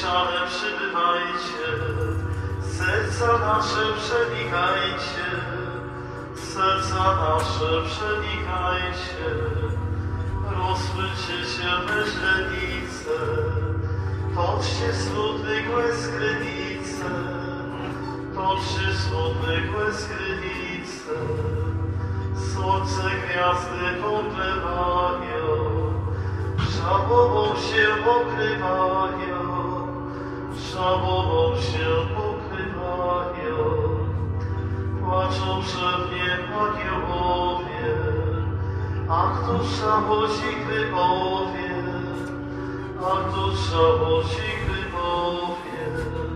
mieszane przybywajcie, serca nasze przenikajcie, serca nasze przenikajcie, rozpłyńcie się me źrenice, toczcie smutnych łez krynice, toczcie smutnych łez krynice, słońce gwiazdy pokrywają, żałobą się pokrywają, żałobą się pokrywają, płaczą przednie aniołowie, a któż żałości gdy powie, a któż żałości gdy powie,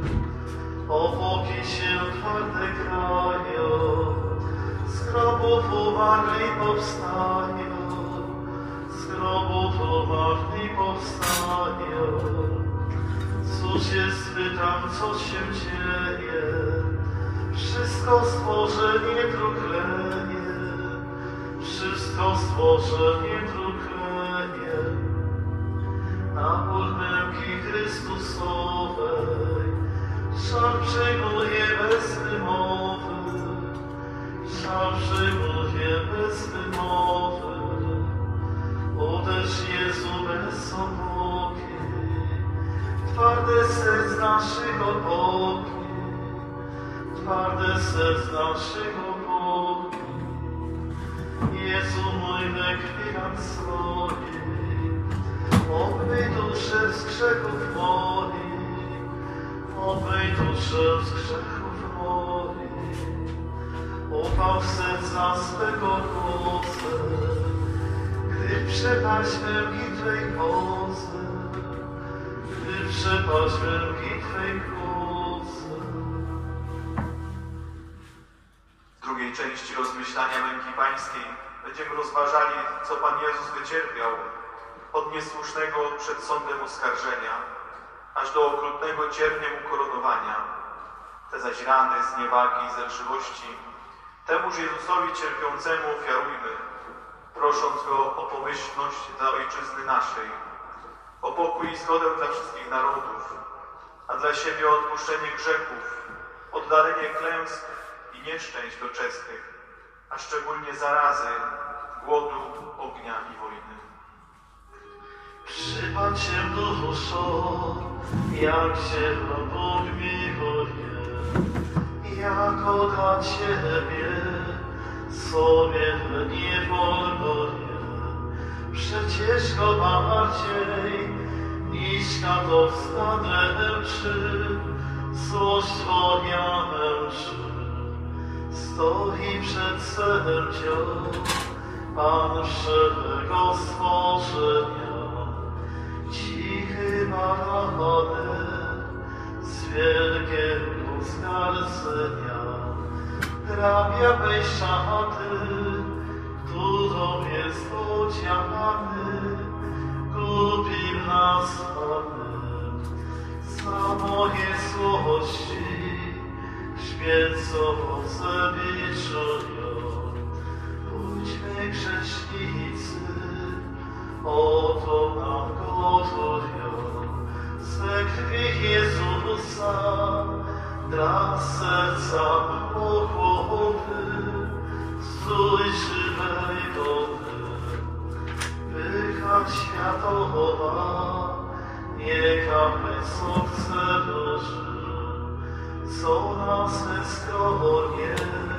opłoki się twarde krają, z grobów umarli powstają, z grobów umarli powstają. Cóż jest, pytam, co się dzieje? Wszystko stworzenie truchleje, wszystko stworzenie truchleje. Napór męki Chrystusowej, żal przejmuje bez wymowy, żal przejmuje bez wymowy. Uderz Jezu bez opoki, twarde serc naszych opoki, twarde serc naszych opoki. Jezu mój, we krwi rad swojej, obmyj duszę z grzechów moich, obmyj duszę z grzechów moich. Upał serca swego mocy, gdy przepaść męki Twej mocy, gdy przepaść męki Twej mocy. W drugiej części rozmyślania męki pańskiej będziemy rozważali, co Pan Jezus wycierpiał od niesłusznego przed sądem oskarżenia, aż do okrutnego cierniem ukoronowania. Te zaś rany, zniewagi i zelżywości temuż Jezusowi cierpiącemu ofiarujmy, prosząc Go o pomyślność dla Ojczyzny naszej, o pokój i zgodę dla wszystkich narodów, a dla siebie o odpuszczenie grzechów, oddalenie klęsk i nieszczęść doczesnych, a szczególnie zarazy, głodu, ognia i wojny. Przypatrz się duszo, jak się Bóg miłuje, jako dla Ciebie sobie nie woluje. Przecież Go bardziej niż katowska dręczy, złość Twoja męczy. Stoi przed sędzią Pan wszelkiego stworzenia, cichy baranek z wielkiego zgardzenia, hrabia bez szaty, którą jest odziany, kupił nas Panem za moje złości, śmiercowce biczują. Pójdźmy, grzesznicy, oto nam gotują ze krwi Jezusa dla serca pochłody, zdrój żywej wody. Wychać światowa, niechaj słońce Boży, co na swe skronie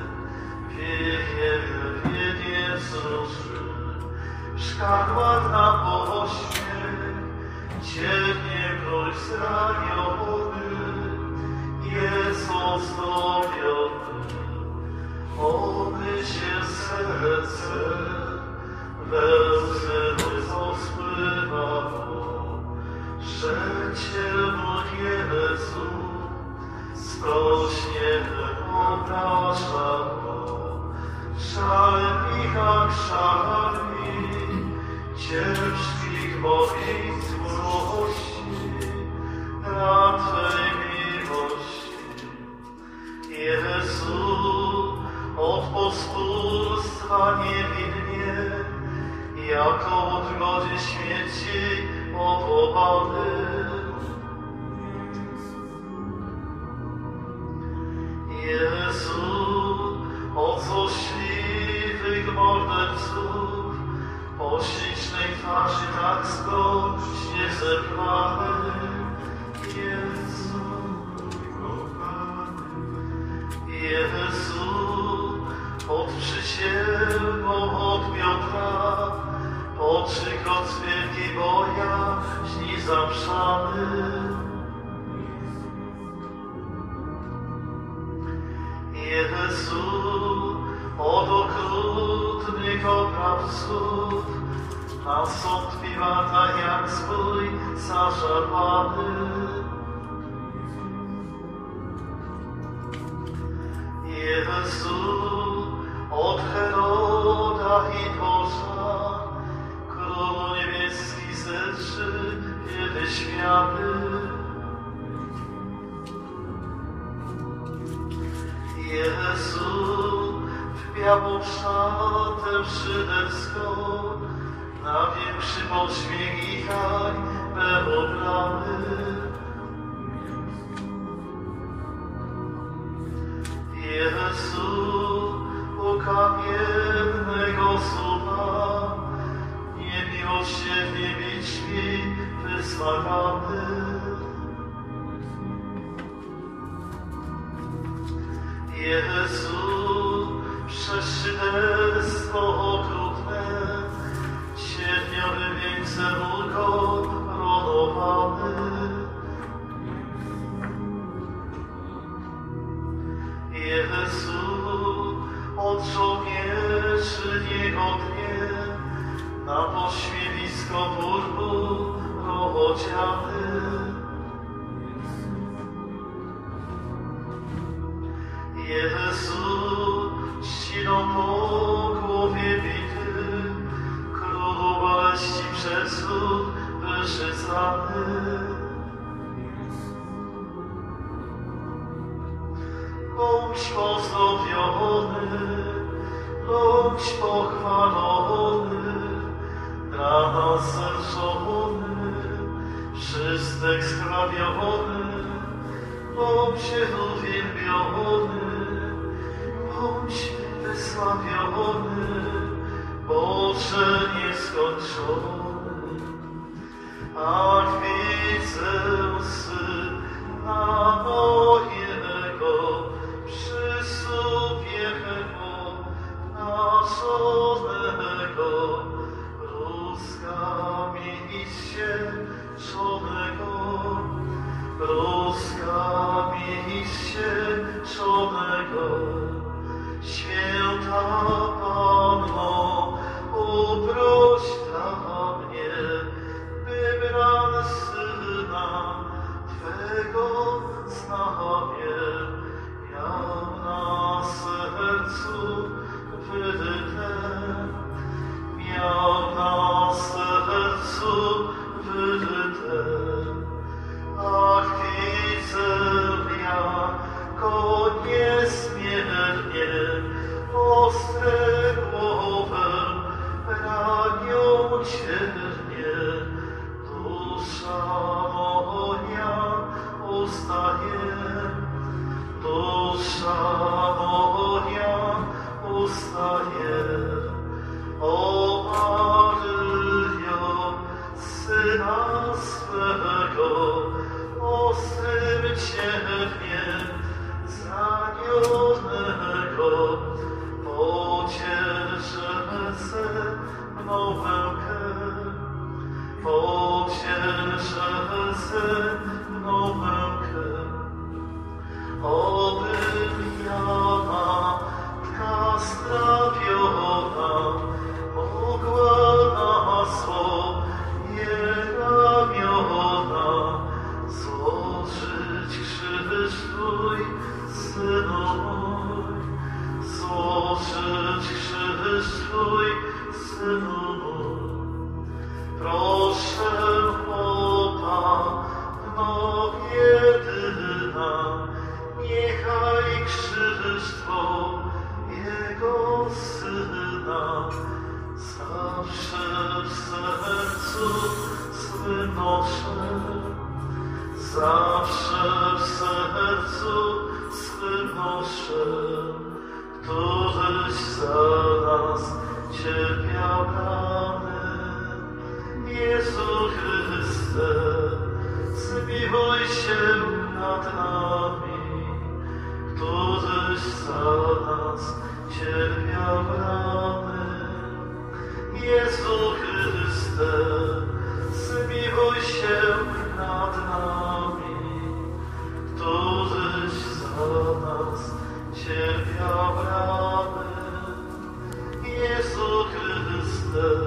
wieje wzruszy. Szkarłat na pośmiech, cienie krój zraniony, jest ozdobiony. Oby się serce we łzy rozpływało, że Cię, mój Jezu, sprośnie obrażało. Szalni jak szalni, ciężkich moich złości, na Twej miłości. Jezu, od pospólstwa niewinnie, jako od godzin śmierci powołany, złośliwych morderców, po ślicznej twarzy tak skocznie zerwany. Jezu, Jezu, pod przysięgą od Piotra, po 3-krotnie wielkiej bojaźni zaprzany. Jezu, od okrutnych oprawców, na sąd Pilata jak swój zażalany. Jezu, od Heroda i Boża, Królu niebieski zerzy niewyśmiany. Jezu, w białą szatę żydowską, na większy pośmiech i hańbę ubrany. Jezu, u kamiennego słupa, niemiłosiernie bićmi wysmagany. Jezu, przez szyderstwo okrutne, cierniowy wieńcem ukoronowany. Jezu, od żołnierzy niegodnie, na pośmiewisko burbu odziany. Jezu, ściną po głowie bity, Królu boleści przez lud wyszydzany. Bądź pozdrowiony, bądź pochwalony, dla nas zerżony, wszystek skrawiony, bądź uwielbiony, bądź wysławiony, Boże nieskończony. Ach, widzę Syna mojego, przy sobie naszonego, rózgami zsieczonego, rózgami zsieczonego. Święta Panno, uproś dla mnie, wybran Syna Twego znamię, miał na sercu wyryte, miał na sercu wyryte. Ach, widzę jako niesmiernie ostre głowę ranią ciernie. Dusza moja ustaje, dusza moja ustaje. O Maryjo, Syna swego, ostrym cierpie zranionego, pocieszę ze mną mękę, pocieszę ze mną mękę. Obym ja, matka strawiona, mogła na swoje ramiona złożyć krzyż Twój, Synu mój, złożyć krzyż Twój, Synu mój. Proszę o Panno jedyna, niechaj krzyż Twojego Syna zawsze w sercu swym noszę, zawsze w sercu swym noszę. któryś za nas cierpiał rany. Jezu Chryste, zmiłuj się nad nami, któryś za nas cierpiał rany. Jezu Chryste, zmiłuj się nad nami, któryś za nas cierpiał rany. Jezu Chryste,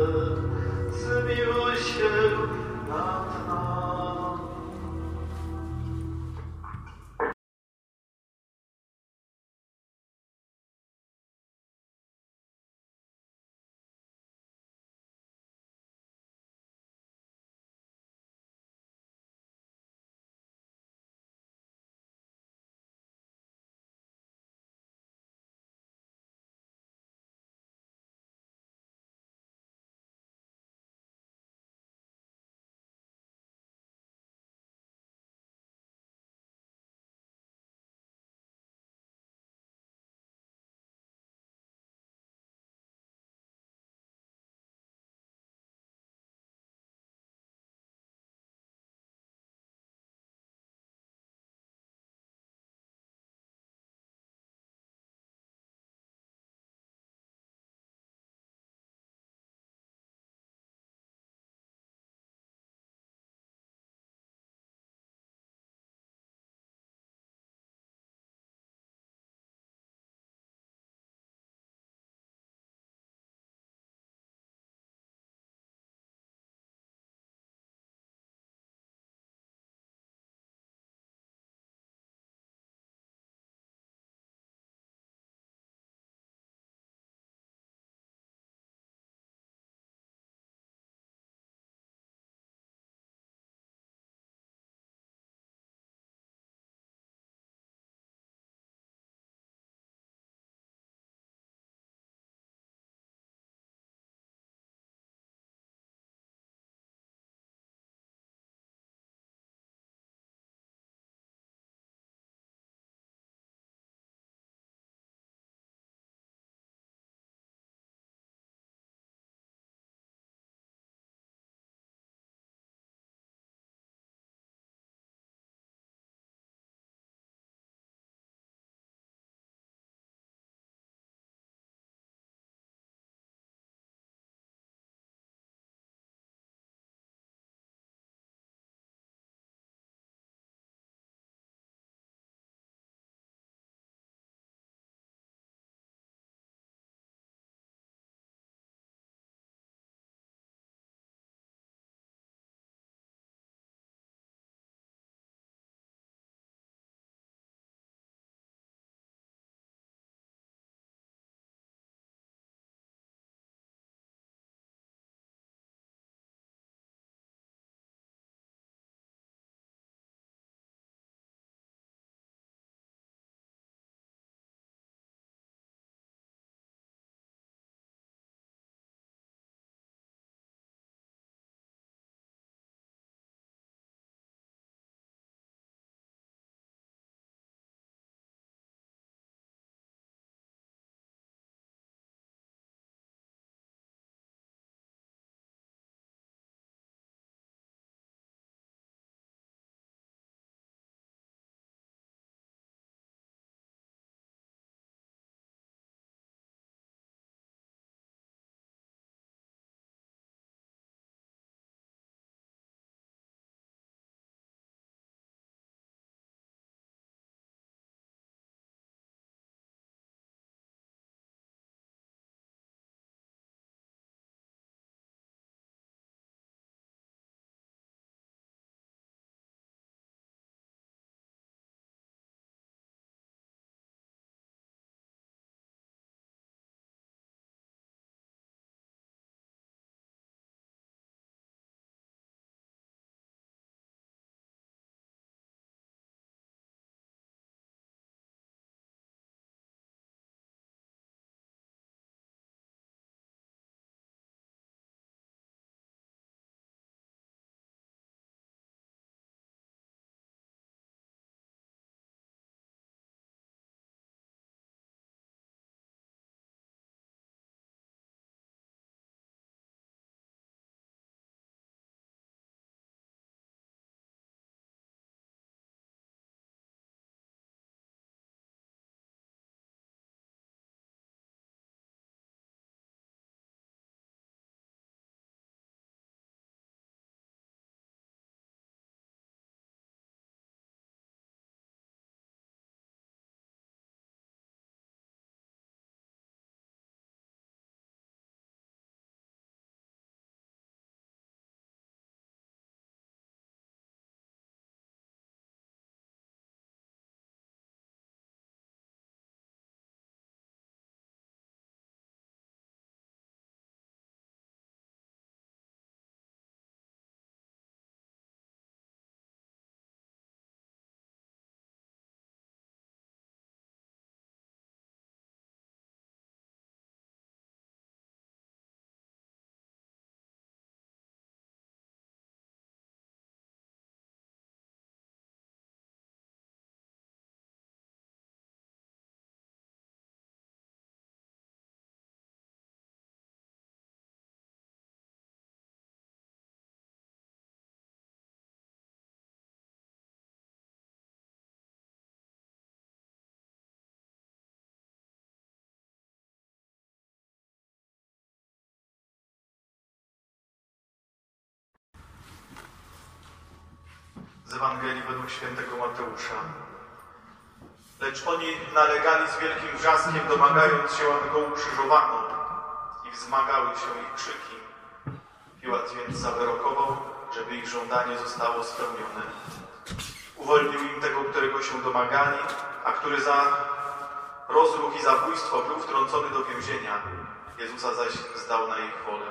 z Ewangelii według świętego Mateusza. Lecz oni nalegali z wielkim wrzaskiem, domagając się, aby go ukrzyżowano, i wzmagały się ich krzyki. Piłat więc zawyrokował, żeby ich żądanie zostało spełnione. Uwolnił im tego, którego się domagali, a który za rozruch i zabójstwo był wtrącony do więzienia. Jezusa zaś zdał na ich wolę.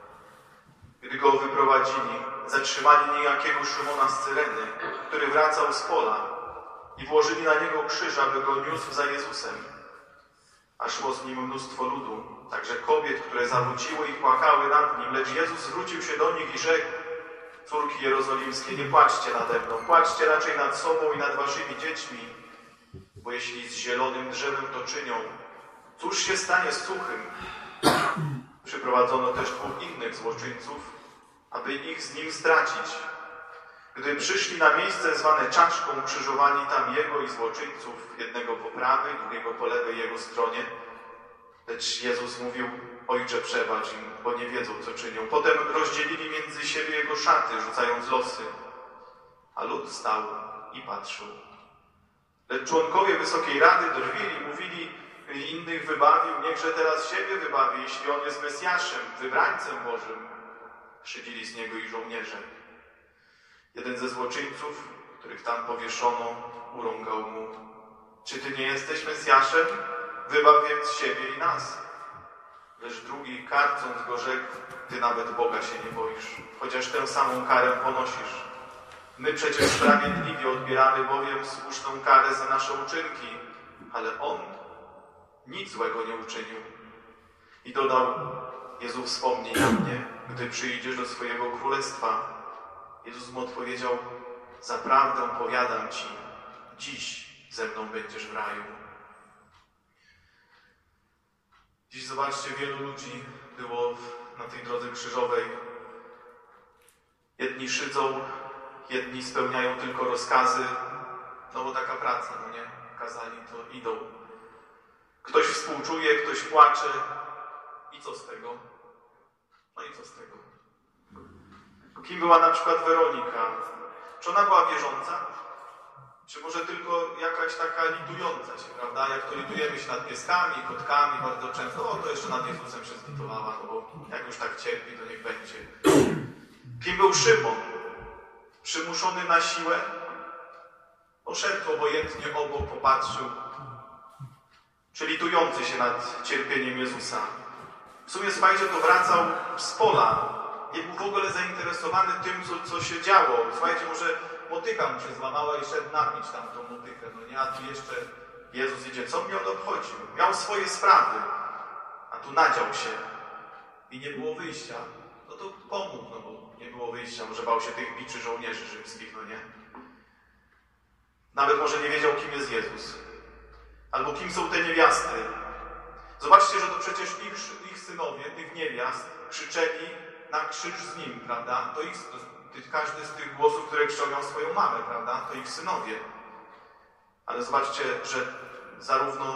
Gdy go wyprowadzili, zatrzymali niejakiego Szymona z Cyreny, który wracał z pola, i włożyli na niego krzyż, aby go niósł za Jezusem. A szło z nim mnóstwo ludu, także kobiet, które zawróciły i płakały nad nim. Lecz Jezus zwrócił się do nich i rzekł: córki jerozolimskie, nie płaczcie nade mną, płaczcie raczej nad sobą i nad waszymi dziećmi, bo jeśli z zielonym drzewem to czynią, cóż się stanie z suchym? Przyprowadzono też 2 innych złoczyńców, aby ich z nim stracić. Gdy przyszli na miejsce zwane Czaszką, krzyżowali tam jego i złoczyńców, jednego po prawej, drugiego po lewej jego stronie. Lecz Jezus mówił: Ojcze, przebacz im, bo nie wiedzą, co czynią. Potem rozdzielili między siebie jego szaty, rzucając losy. A lud stał i patrzył. Lecz członkowie Wysokiej Rady drwili, mówili: innych wybawił, niechże teraz siebie wybawi, jeśli on jest Mesjaszem, wybrańcem Bożym. Szydzili z niego i żołnierze. Jeden ze złoczyńców, których tam powieszono, urągał mu: czy ty nie jesteś Mesjaszem? Wybaw więc siebie i nas. Lecz drugi, karcąc go, rzekł: ty nawet Boga się nie boisz, chociaż tę samą karę ponosisz. My przecież sprawiedliwie odbieramy bowiem słuszną karę za nasze uczynki, ale on nic złego nie uczynił. I dodał: Jezu, wspomnij na mnie, gdy przyjdziesz do swojego królestwa. Jezus mu odpowiedział: zaprawdę powiadam ci, dziś ze mną będziesz w raju. Dziś zobaczcie, wielu ludzi było na tej drodze krzyżowej. Jedni szydzą, jedni spełniają tylko rozkazy, no bo taka praca, no nie? Kazali, to idą. Ktoś współczuje, ktoś płacze. I co z tego? No i co z tego? Kim była na przykład Weronika? Czy ona była wierząca? Czy może tylko jakaś taka litująca się, prawda? Jak to litujemy się nad pieskami, kotkami bardzo często, to jeszcze nad Jezusem się zlitowała, no bo jak już tak cierpi, to niech będzie. Kim był Szymon? Przymuszony na siłę? Poszedł obojętnie obok, popatrzył. Czy litujący się nad cierpieniem Jezusa? W sumie, słuchajcie, to wracał z pola. Nie był w ogóle zainteresowany tym, co się działo. Słuchajcie, może motyka mu się złamała i szedł napić tam tą motykę, no nie? A tu jeszcze Jezus idzie. Co mnie on obchodził? Miał swoje sprawy, a tu nadział się i nie było wyjścia. No to pomógł, no bo nie było wyjścia. Może bał się tych biczy żołnierzy rzymskich, no nie? Nawet może nie wiedział, kim jest Jezus. Albo kim są te niewiasty. Zobaczcie, że to przecież ich synowie, tych niewiast, krzyczeli na krzyż z nim, prawda? To każdy z tych głosów, które krzyczą, miał swoją mamę, prawda? To ich synowie. Ale zobaczcie, że zarówno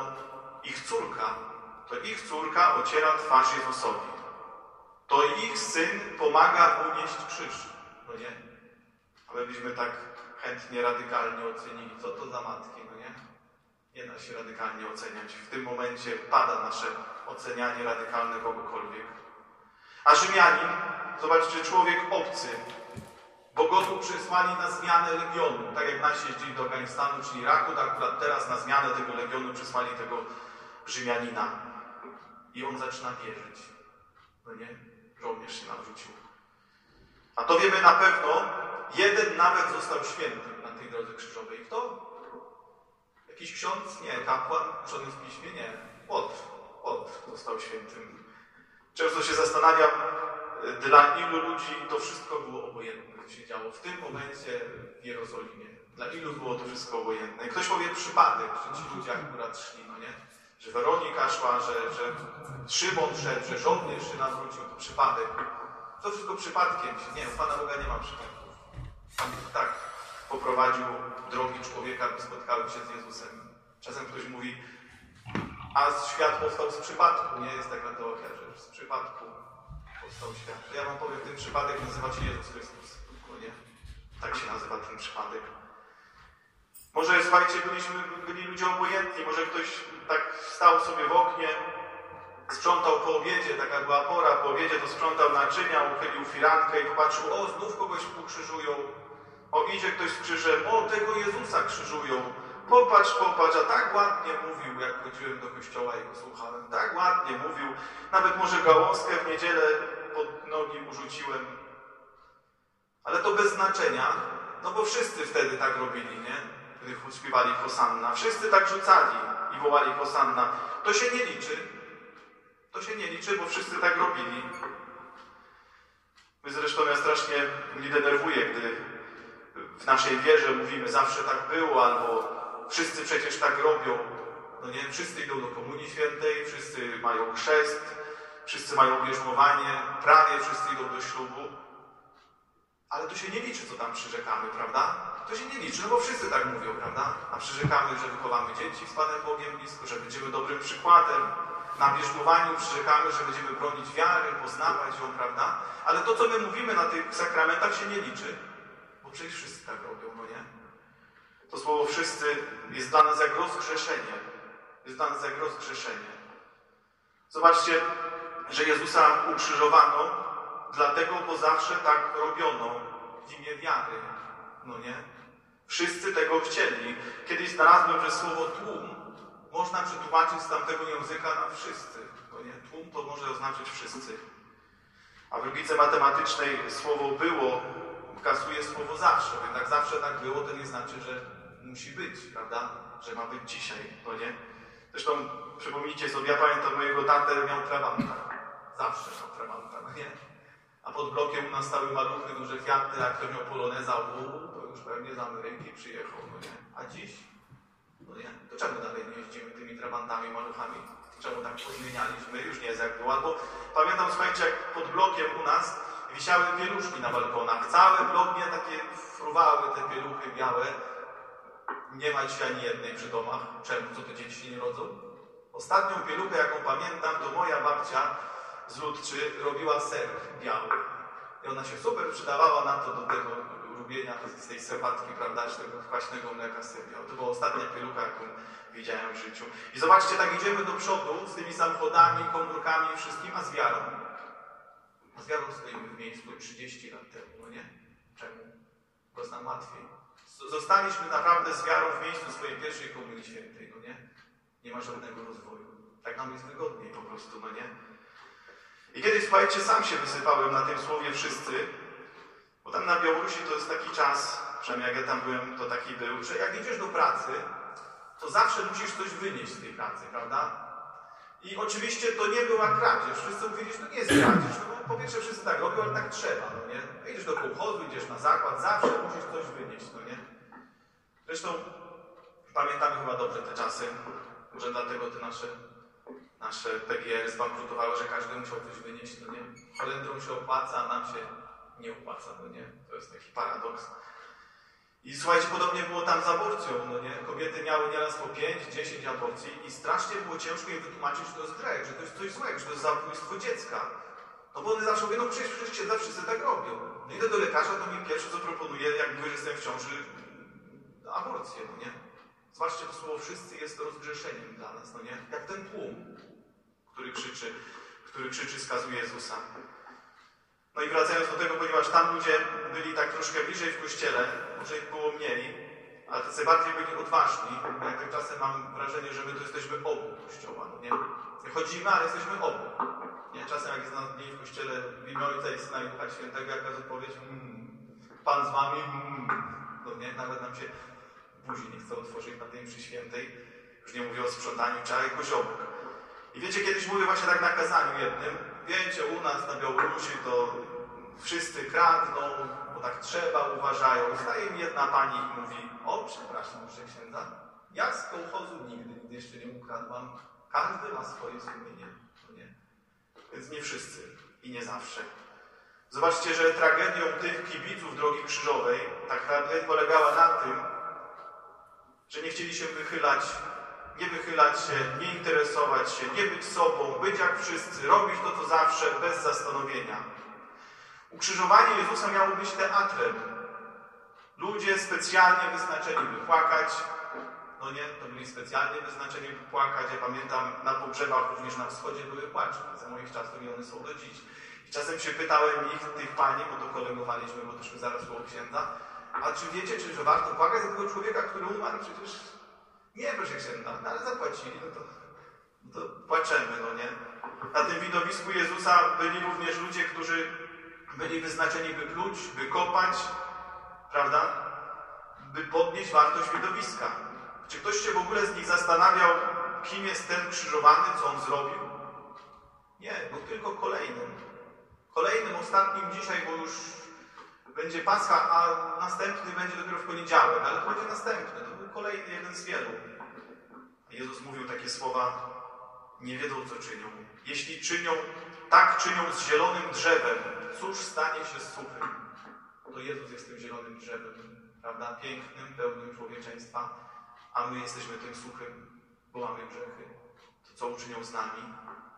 ich córka ociera twarz Jezusowi. To ich syn pomaga mu nieść krzyż. No nie? Ale byśmy tak chętnie, radykalnie ocenili. Co to za matki, no nie? Nie da się radykalnie oceniać. W tym momencie pada nasze ocenianie radykalne kogokolwiek. A Rzymianin, zobaczcie, człowiek obcy, bo go tu przysłali na zmianę legionu. Tak jak nasi jeździli do Afganistanu czy Iraku, tak akurat teraz na zmianę tego legionu przysłali tego Rzymianina. I on zaczyna wierzyć. No nie? Żołnierz się nawrócił. A to wiemy na pewno, jeden nawet został świętym na tej drodze krzyżowej. Kto? Jakiś ksiądz? Nie. Kapłan? Uczony w piśmie? Nie. Łotr został świętym. Często się zastanawiam, dla ilu ludzi to wszystko było obojętne, co się działo w tym momencie w Jerozolimie. Dla ilu było to wszystko obojętne. Ktoś powie przypadek, że ci ludzie akurat szli, no nie? Że Weronika szła, że Szymon szedł, że żołnierz się nawrócił, to przypadek. To wszystko przypadkiem się. Nie, u Pana Boga nie ma przypadków. Pan tak poprowadził drogi człowieka, by spotkały się z Jezusem. Czasem ktoś mówi, a świat powstał z przypadku. Nie jest taka teoria, że z przypadku powstał świat. To ja wam powiem, ten przypadek nazywa się Jezus Chrystus. No nie? Tak się nazywa ten przypadek. Może, słuchajcie, byli ludzie obojętni, może ktoś tak stał sobie w oknie, sprzątał po obiedzie, taka była pora, po obiedzie to sprzątał naczynia, uchylił firankę i popatrzył, o, znów kogoś ukrzyżują, o, idzie ktoś z krzyżem, o, tego Jezusa krzyżują, popatrz, a tak ładnie mówił, jak chodziłem do kościoła i go słuchałem, tak ładnie mówił, nawet może gałązkę w niedzielę pod nogi mu rzuciłem, ale to bez znaczenia, no bo wszyscy wtedy tak robili, nie? Gdy śpiewali Hosanna, wszyscy tak rzucali i wołali Hosanna, to się nie liczy. To się nie liczy, bo wszyscy tak robili. My zresztą, ja strasznie mnie denerwuje, gdy w naszej wierze mówimy zawsze tak było, albo wszyscy przecież tak robią. No nie, wszyscy idą do Komunii Świętej, wszyscy mają chrzest, wszyscy mają bierzmowanie, prawie wszyscy idą do ślubu. Ale to się nie liczy, co tam przyrzekamy, prawda? To się nie liczy, no bo wszyscy tak mówią, prawda? A przyrzekamy, że wychowamy dzieci z Panem Bogiem blisko, że będziemy dobrym przykładem. Na bierzmowaniu przyrzekamy, że będziemy bronić wiary, poznawać ją, prawda? Ale to, co my mówimy na tych sakramentach, się nie liczy, bo przecież wszyscy tak robią, no nie? To słowo wszyscy jest dla nas jak rozgrzeszenie. Jest dla nas jak rozgrzeszenie. Zobaczcie, że Jezusa ukrzyżowano dlatego, bo zawsze tak robiono w imię wiary, no nie? Wszyscy tego chcieli. Kiedyś znalazłem, że słowo tłum można przetłumaczyć z tamtego języka na wszyscy. No nie? Tłum to może oznaczyć wszyscy. A w logice matematycznej słowo było kasuje słowo zawsze. Jednak zawsze tak było, to nie znaczy, że musi być, prawda? Że ma być dzisiaj, no nie? Zresztą przypomnijcie sobie, ja pamiętam mojego tatę, miał trabanta. Zawsze miał trabanta, no nie? A pod blokiem u nas stały maluchy, duże Fiaty, a kto miał poloneza, to już pewnie z Ameryki przyjechał, no nie? A dziś? No nie? To czemu dalej nie jeździmy tymi trabantami, maluchami? Czemu tak podmienialiśmy? Już nie jest jak było. Albo pamiętam, słuchajcie, jak pod blokiem u nas wisiały pieluszki na balkonach. Całe blok mnie takie fruwały te pieluchy białe. Nie ma dzisiaj ani jednej przy domach. Czemu? Co to dzieci się nie rodzą? Ostatnią pieluchę, jaką pamiętam, to moja babcia z Ludczy robiła ser biały. I ona się super przydawała na to, do tego robienia z tej serwatki, prawda, z tego kwaśnego mleka ser biały. To była ostatnia pielucha, jaką widziałem w życiu. I zobaczcie, tak idziemy do przodu z tymi samochodami, komórkami i wszystkim, a z wiarą. A z wiarą stoimy w miejscu 30 lat temu, no nie? Czemu? Bo jest nam łatwiej. Zostaliśmy naprawdę z wiarą w miejscu swojej pierwszej Komunii Świętej, no nie? Nie ma żadnego rozwoju. Tak nam jest wygodniej po prostu, no nie? I kiedyś, słuchajcie, sam się wysypałem na tym słowie wszyscy, bo tam na Białorusi to jest taki czas, przynajmniej jak ja tam byłem, to taki był, że jak idziesz do pracy, to zawsze musisz coś wynieść z tej pracy, prawda? I oczywiście to nie była kradzież. Wszyscy mówili, że to nie jest kradzież. No bo po pierwsze wszyscy tak robią, ale tak trzeba, no nie? Idziesz do kołchozu, idziesz na zakład, zawsze musisz coś wynieść, no nie? Zresztą pamiętamy chyba dobrze te czasy, może dlatego te nasze PGR zbankrutowały, że każdy musiał coś wynieść, no nie? Holendrom się opłaca, a nam się nie opłaca, no nie? To jest taki paradoks. I słuchajcie, podobnie było tam z aborcją, no nie? Kobiety miały nieraz po 5-10 aborcji i strasznie było ciężko im wytłumaczyć, że to jest grzech, że to jest coś złego, że to jest zabójstwo dziecka. No bo one zawsze mówią, no przecież księdza wszyscy tak robią. No idę do lekarza, to mi pierwsze co proponuje, jak mówię, że jestem w ciąży, aborcję, no nie? Zobaczcie, to słowo wszyscy jest rozgrzeszeniem dla nas, no nie? Jak ten tłum, który krzyczy, skazuje Jezusa. No i wracając do tego, ponieważ tam ludzie byli tak troszkę bliżej w kościele, może ich było mniej, ale tacy bardziej byli odważni. Ja tak czasem mam wrażenie, że my tu jesteśmy obok kościoła, no nie? Chodzimy, ale jesteśmy obok. Nie? Czasem jak jest na dzień w kościele w imię Ojca i Syna i Ducha Świętego, jakaś odpowiedź, Pan z wami, no nie? Nawet nam się buzi nie chce otworzyć na tej mszy świętej. Już nie mówię o sprzątaniu, trzeba jakoś obok. I wiecie, kiedyś mówię właśnie tak na kazaniu jednym, wiecie, u nas na Białorusi to wszyscy kradną, bo tak trzeba, uważają. Staje mi jedna pani i mówi, o, przepraszam, proszę księdza, ja z kołchozu nigdy jeszcze nie ukradłam. Każdy ma swoje sumienie, no nie? Więc nie wszyscy i nie zawsze. Zobaczcie, że tragedią tych kibiców Drogi Krzyżowej, ta tragedia polegała na tym, że nie chcieli się nie wychylać się, nie interesować się, nie być sobą, być jak wszyscy, robić to, co zawsze, bez zastanowienia. Ukrzyżowanie Jezusa miało być teatrem. Ludzie specjalnie wyznaczeni, by płakać. No nie, to byli specjalnie wyznaczeni, by płakać. Ja pamiętam, na pogrzebach również na wschodzie były płacze. Za moich czasów i one są do dziś. I czasem się pytałem tych pani, bo to kolegowaliśmy, bo tośmy zaraz koło księdza, a czy wiecie, że warto płakać za tego człowieka, który umarł? Przecież nie, proszę księdza, no ale zapłacili, no to płaczemy, no nie? Na tym widowisku Jezusa byli również ludzie, którzy byli wyznaczeni, by pluć, by kopać, prawda? By podnieść wartość widowiska. Czy ktoś się w ogóle z nich zastanawiał, kim jest ten krzyżowany, co on zrobił? Nie, był tylko kolejnym, ostatnim dzisiaj, bo już będzie Pascha, a następny będzie dopiero w poniedziałek, ale to będzie następny, to był kolejny, jeden z wielu. Jezus mówił takie słowa: nie wiedzą, co czynią. Jeśli tak czynią z zielonym drzewem, cóż stanie się z suchym? To Jezus jest tym zielonym drzewem, prawda? Pięknym, pełnym człowieczeństwa, a my jesteśmy tym suchym, bo mamy grzechy. To co uczynią z nami?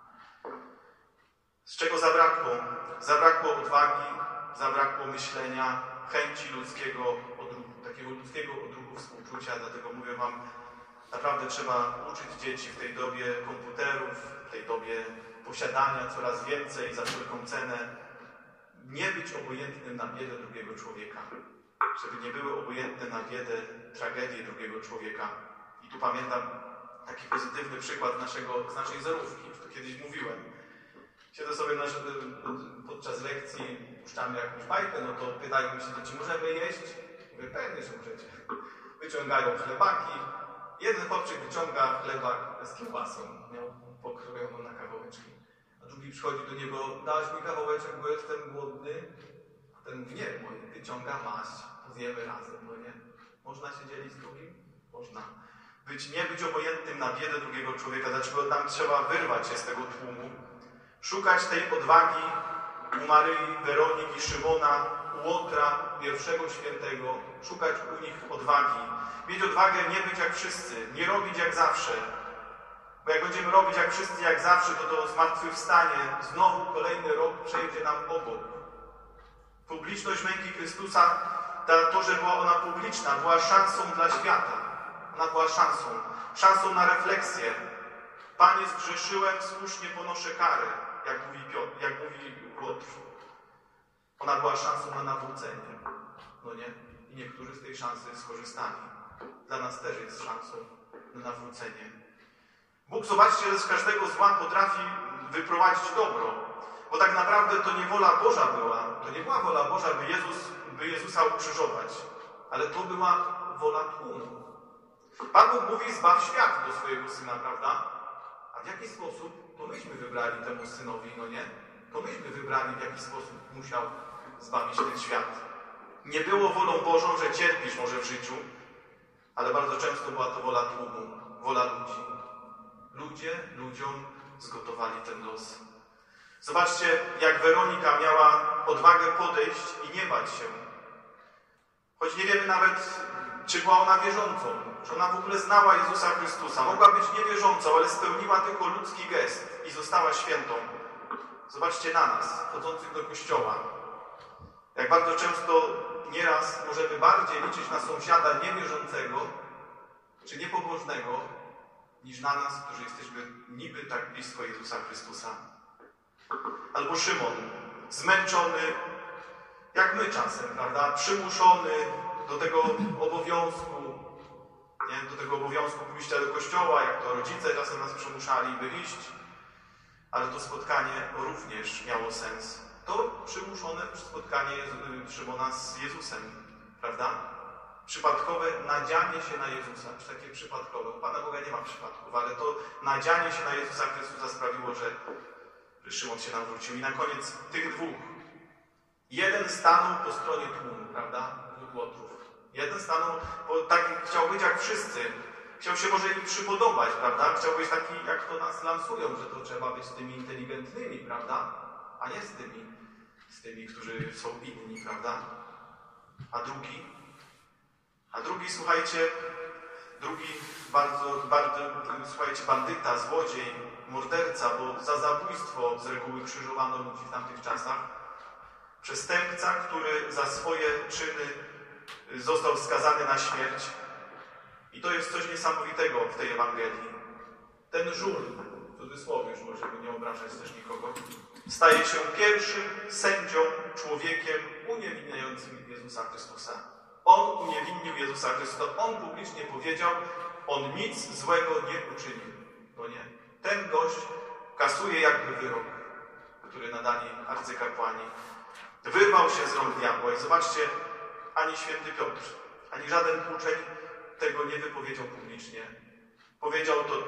Z czego zabrakło? Zabrakło odwagi, zabrakło myślenia, chęci ludzkiego odruchu, takiego ludzkiego odruchu współczucia. Dlatego mówię wam, naprawdę trzeba uczyć dzieci w tej dobie komputerów, w tej dobie posiadania coraz więcej za wszelką cenę, nie być obojętnym na biedę drugiego człowieka. Żeby nie były obojętne na biedę, tragedię drugiego człowieka. I tu pamiętam taki pozytywny przykład z naszej zerówki, już to kiedyś mówiłem. Siedzę sobie podczas lekcji, puszczamy jakąś bajkę, no to pytają się dzieci, możemy jeść? Mówię, pewnie, że możecie. Wyciągają chlebaki. Jeden chłopczyk wyciąga chlebak z kiełbasą, miał pokrojoną na kawałeczki. A drugi przychodzi do niego, dałeś mi kawałeczek, bo jestem głodny. A ten mówi, nie, wyciąga, maść, to zjemy razem, no nie? Można się dzielić z drugim? Można. Nie być obojętnym na biedę drugiego człowieka, dlaczego nam trzeba wyrwać się z tego tłumu, szukać tej odwagi u Maryi, Weroniki, Szymona, u Łotra, pierwszego świętego, szukać u nich odwagi. Mieć odwagę nie być jak wszyscy, nie robić jak zawsze. Bo jak będziemy robić jak wszyscy, jak zawsze, to zmartwychwstanie, znowu kolejny rok przejdzie nam obok. Publiczność męki Chrystusa, to, że była ona publiczna, była szansą dla świata. Ona była szansą na refleksję. Panie, zgrzeszyłem, słusznie ponoszę karę, jak mówi Łotr. Ona była szansą na nawrócenie. No nie? I niektórzy z tej szansy skorzystali. Dla nas też jest szansą na nawrócenie. Bóg, zobaczcie, z każdego zła potrafi wyprowadzić dobro. Bo tak naprawdę to nie wola Boża była. To nie była wola Boża, by Jezusa ukrzyżować. Ale to była wola tłumu. Pan Bóg mówi, zbaw świat do swojego Syna, prawda? A w jaki sposób? To myśmy wybrali temu Synowi, no nie? To myśmy wybrali, w jaki sposób musiał zbawić ten świat. Nie było wolą Bożą, że cierpisz może w życiu, ale bardzo często była to wola tłumu, wola ludzi. Ludziom zgotowali ten los. Zobaczcie, jak Weronika miała odwagę podejść i nie bać się. Choć nie wiemy nawet, czy była ona wierzącą, czy ona w ogóle znała Jezusa Chrystusa. Mogła być niewierzącą, ale spełniła tylko ludzki gest i została świętą. Zobaczcie na nas, chodzących do kościoła. Jak bardzo często nieraz możemy bardziej liczyć na sąsiada niewierzącego czy niepobożnego, niż na nas, którzy jesteśmy niby tak blisko Jezusa Chrystusa. Albo Szymon, zmęczony, jak my czasem, prawda? Przymuszony do tego obowiązku pójścia do kościoła, jak to rodzice czasem nas przymuszali, by iść. Ale to spotkanie również miało sens. To przymuszone spotkanie Szymona z Jezusem, prawda? Przypadkowe nadzianie się na Jezusa, czy takie przypadkowe. U Pana Boga nie ma przypadków, ale to nadzianie się na Jezusa Chrystusa sprawiło, że Szymon się nawrócił. I na koniec tych dwóch. Jeden stanął po stronie tłumu, prawda? Dwóch Łotrów. Jeden stanął, bo tak chciał być jak wszyscy. Chciał się może im przypodobać, prawda? Chciał być taki, jak to nas lansują, że to trzeba być z tymi inteligentnymi, prawda? A nie z tymi, którzy są inni, prawda? A drugi, słuchajcie, bardzo, słuchajcie, bandyta, złodziej, morderca, bo za zabójstwo z reguły krzyżowano ludzi w tamtych czasach. Przestępca, który za swoje czyny został skazany na śmierć. I to jest coś niesamowitego w tej Ewangelii. Ten żul, w cudzysłowie żul, żeby nie obrażać też nikogo, staje się pierwszym sędzią, człowiekiem uniewinniającym Jezusa Chrystusa. On uniewinnił Jezusa Chrystusa. On publicznie powiedział, on nic złego nie uczynił. No nie. Ten gość kasuje jakby wyrok, który nadali arcykapłani. Wyrwał się z rąk diabła. I zobaczcie, ani święty Piotr, ani żaden uczeń tego nie wypowiedział publicznie. Powiedział to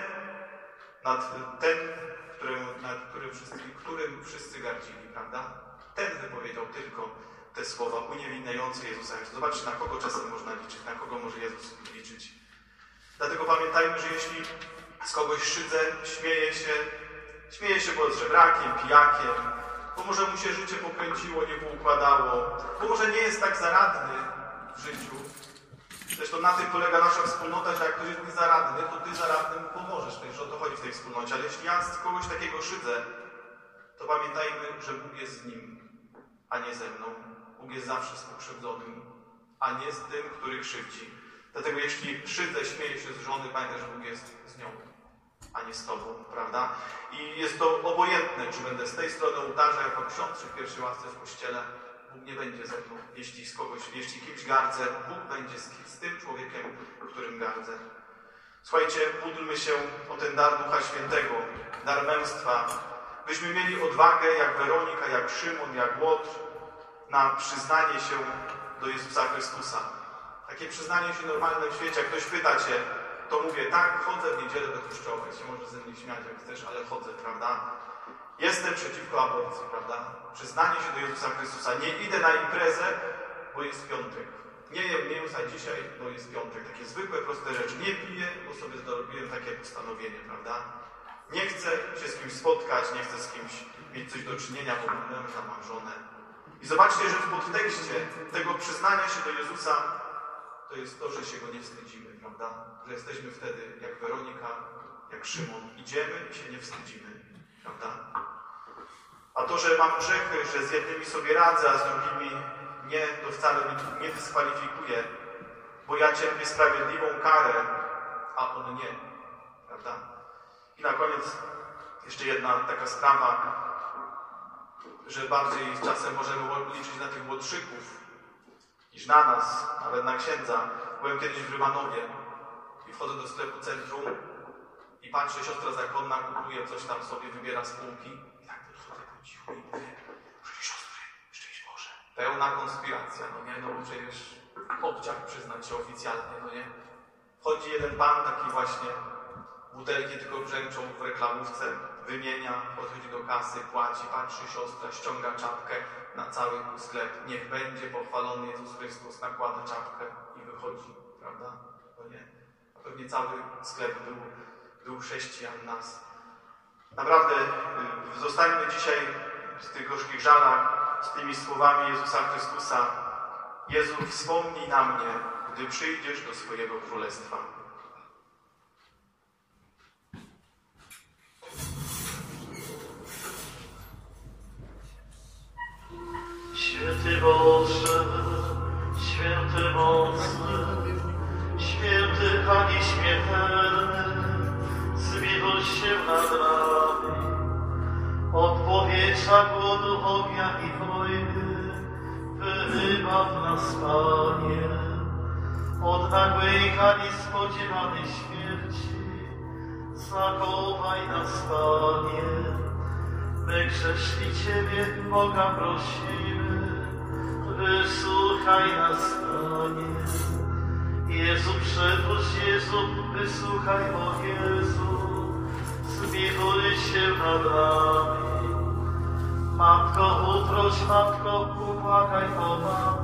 którym wszyscy gardzili, prawda? Ten wypowiedział tylko te słowa uniewinniające Jezusa. Zobaczcie, na kogo czasem można liczyć, na kogo może Jezus liczyć. Dlatego pamiętajmy, że jeśli z kogoś szydzę, śmieje się, bo jest żebrakiem, pijakiem, bo może mu się życie pokręciło, nie poukładało, bo może nie jest tak zaradny w życiu. Zresztą na tym polega nasza wspólnota, że jak ktoś jest niezaradny, to ty zaradnemu pomożesz. Też o to chodzi w tej wspólnocie. Ale jeśli ja z kogoś takiego szydzę, to pamiętajmy, że Bóg jest z nim, a nie ze mną. Bóg jest zawsze z pokrzywdzonym, a nie z tym, który krzywdzi. Dlatego jeśli szydzę, śmieję się z żony, pamiętaj, że Bóg jest z nią, a nie z tobą, prawda? I jest to obojętne, czy będę z tej strony ołtarza jako ksiądz, czy w pierwszej łasce w kościele. Bóg nie będzie ze mną. Jeśli kimś gardzę, Bóg będzie z tym człowiekiem, którym gardzę. Słuchajcie, módlmy się o ten dar Ducha Świętego, dar męstwa, byśmy mieli odwagę, jak Weronika, jak Szymon, jak Łotr, na przyznanie się do Jezusa Chrystusa. Takie przyznanie się normalne w świecie. Jak ktoś pyta cię, to mówię, tak, chodzę w niedzielę do kościoła. Się może ze mnie śmiać, jak chcesz, ale chodzę, prawda? Jestem przeciwko aborcji, prawda? Przyznanie się do Jezusa Chrystusa. Nie idę na imprezę, bo jest piątek. Nie jem mięsa dzisiaj, bo jest piątek. Takie zwykłe, proste rzeczy. Nie piję, bo sobie zrobiłem takie postanowienie, prawda? Nie chcę się z kimś spotkać, nie chcę z kimś mieć coś do czynienia, bo mam męża, mam żonę. I zobaczcie, że w podtekście tego przyznania się do Jezusa to jest to, że się Go nie wstydzimy, prawda? Że jesteśmy wtedy jak Weronika, jak Szymon. Idziemy i się nie wstydzimy, prawda? A to, że mam grzechy, że z jednymi sobie radzę, a z drugimi nie, to wcale mnie nie dyskwalifikuje, bo ja cierpię sprawiedliwą karę, a on nie, prawda? I na koniec jeszcze jedna taka sprawa, że bardziej czasem możemy liczyć na tych młodszyków niż na nas, nawet na księdza. Byłem kiedyś w Rymanowie i wchodzę do sklepu Centrum i patrzę, siostra zakonna kupuje coś tam sobie, wybiera z półki. I tak podchodzę po cichu i mówię, siostry, szczęść Boże. Pełna konspiracja, no nie, no bo przecież obciach przyznać się oficjalnie, no nie. Wchodzi jeden pan, taki właśnie, butelki tylko brzęczą w reklamówce, wymienia, podchodzi do kasy, płaci, patrzy siostra, ściąga czapkę na cały sklep. Niech będzie pochwalony Jezus Chrystus, nakłada czapkę i wychodzi, prawda? No nie. A pewnie cały sklep był chrześcijan nas. Naprawdę zostańmy dzisiaj z tych gorzkich żalach, z tymi słowami Jezusa Chrystusa. Jezu, wspomnij na mnie, gdy przyjdziesz do swojego królestwa. Święty Boże, święty mocny, święty Panie śmiertelny, zmiłuj się nad nami. Od powietrza, głodu, ognia i wojny, wybaw nas, Panie. Od nagłej, niespodziewanej śmierci, zachowaj nas, Panie. My grzeszni Ciebie, Boga prosimy, wysłuchaj nas, Panie. Jezu, przebudź, Jezu, wysłuchaj, o Jezu, zmiłuj się nad nami. Matko, uproś, Matko, upłakaj o nas.